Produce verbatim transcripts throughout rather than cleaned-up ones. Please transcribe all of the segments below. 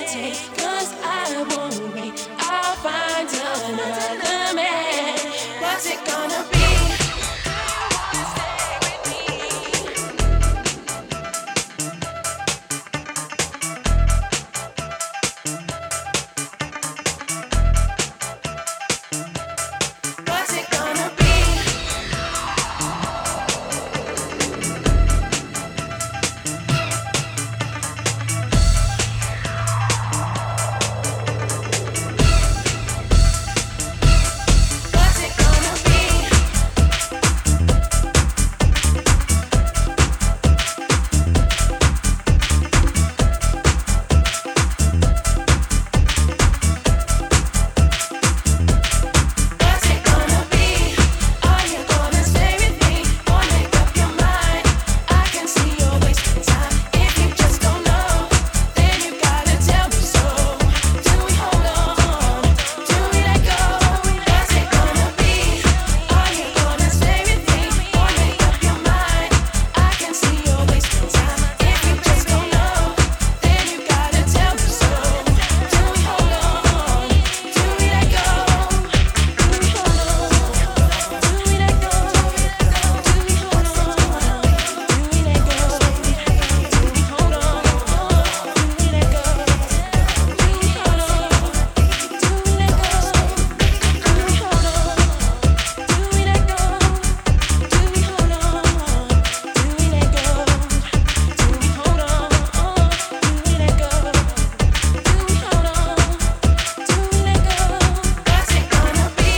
hesitate, cause I won't wait. I'll find another man. What's it gonna be? What's it gonna be? What's it gonna be? What's it gonna be? Are you gonna stay with me or make up your mind? I can see you're wasting time. If you just don't know, then you gotta tell me so. Do we hold on? Do we let go? What's it gonna be? Are you gonna stay with me or make up your mind? I can see you're wasting time. If you just don't know, then you gotta tell me so. Do we hold on? Do we let go? Do we hold on? Do we let go? Do we hold on? Do we let go? Do we hold on? Do we let go? Do we hold on? Do we let go? Do we hold on? Do we let go? Do we hold on? Do we let go? Do we hold on? Do we let go? Do we hold on? Do we let go? Do we hold on? Do we let go? What's it gonna be?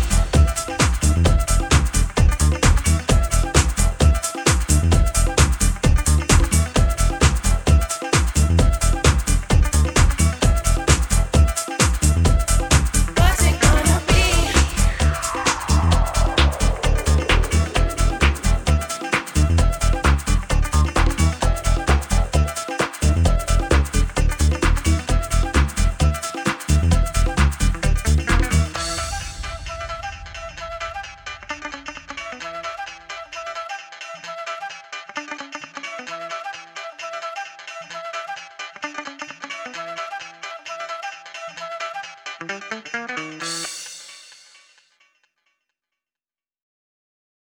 What's it gonna be?